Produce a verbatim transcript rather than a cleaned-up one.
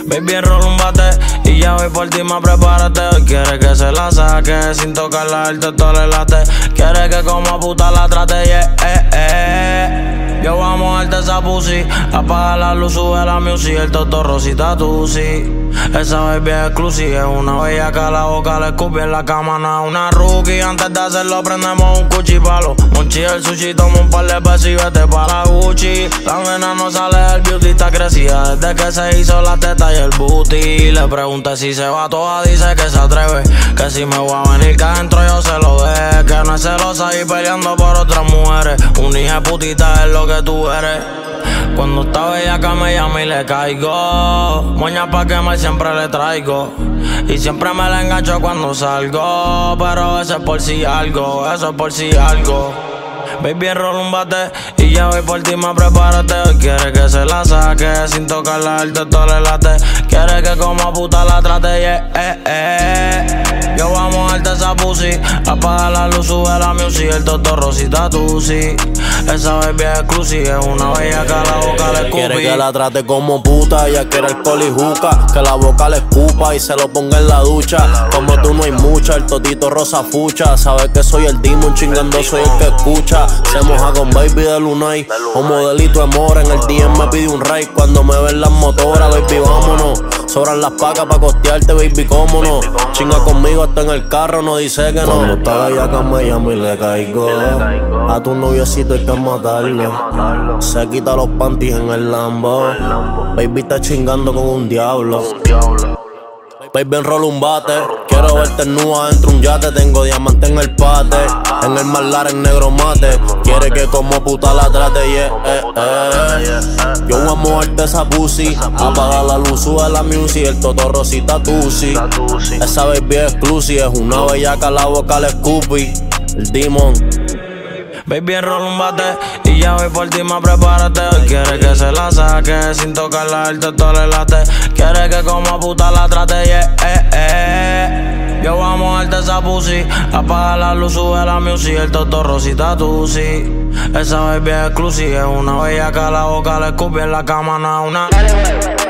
Baby, enrola un bate y ya voy por ti, más prepárate. Hoy quiere que se la saque sin tocarla, el teto le late. Quiere que como puta la trate, yeah, eh, eh. Yo vamos a darte esa pussy. Apaga la luz, sube la music, el toto rosita tú sí. Esa baby es exclusiva, es una bellaca, la boca le escupí en la cama, no es una rookie. Antes de hacerlo prendemos un cuchipalo. Monchi el sushi, toma un par de pesos y vete para Gucci. La nena no sale del beauty, está crecida desde que se hizo la teta y el booty. Le pregunté si se va toda, dice que se atreve, que si me voy a venir que adentro yo se lo deje, que no es celosa y peleando por otras mujeres. Un hija putita es lo que tú eres. Cuando está bellaca me llama y le caigo. Moña pa' quemar siempre le traigo. Y siempre me la engancho cuando salgo. Pero eso es por si algo, eso es por si algo. Baby, enrola un bate y ya voy por ti, más prepárate. Hoy quiere que se la saque sin tocarla, el teto le late. Quiere que como puta la trate, yeah, eh, eh. Yo vamos a darte esa pussy. Apaga la luz, sube la music, el toto rosita tú sí. Esa baby es exclusiva, es una bellaca, la boca le escupí. Quiere que la trate como puta, ella quiere alcohol y juca, que la boca le escupa y se lo ponga en la ducha. Como tú no hay mucha, el totito rosa fucha. Sabes que soy el demon, chingando soy el que escucha. Se moja con baby de Lunay, un modelito de mora. En el D M me pide un ride cuando me ven las motoras. Baby, vámonos, sobran las pacas pa' costearte, baby, cómo no. Chinga conmigo hasta en el carro, no dice que no. Cuando está bellaca me llamo y le caigo. A tu noviecito hay que matarlo. Se quita los panties en el Lambo. Baby está chingando con un diablo. Baby, enrola un bate. Quiero verte nua dentro un yate. Tengo diamante en el pate. En el mar en negro mate. Quiere que como puta la trate, yeah, eh, eh. Yo voy a moverte esa pussy. Apaga la luz, sube la music, el toto rosita tusi. Esa baby es exclusiva, es una bellaca, la boca le escupí. El demon. Baby, enrola un bate y ya voy por ti, más prepárate. Hoy quiere que se la saque sin tocarla, el teto le late. Quiere que como puta la trate, yeah, eh, eh. Yo vamos a darte esa pussy. Apaga la luz, sube la music, el toto rosita tú sí. Esa baby es exclusiva, es una bellaca, la boca le escupí en la cama, no es una.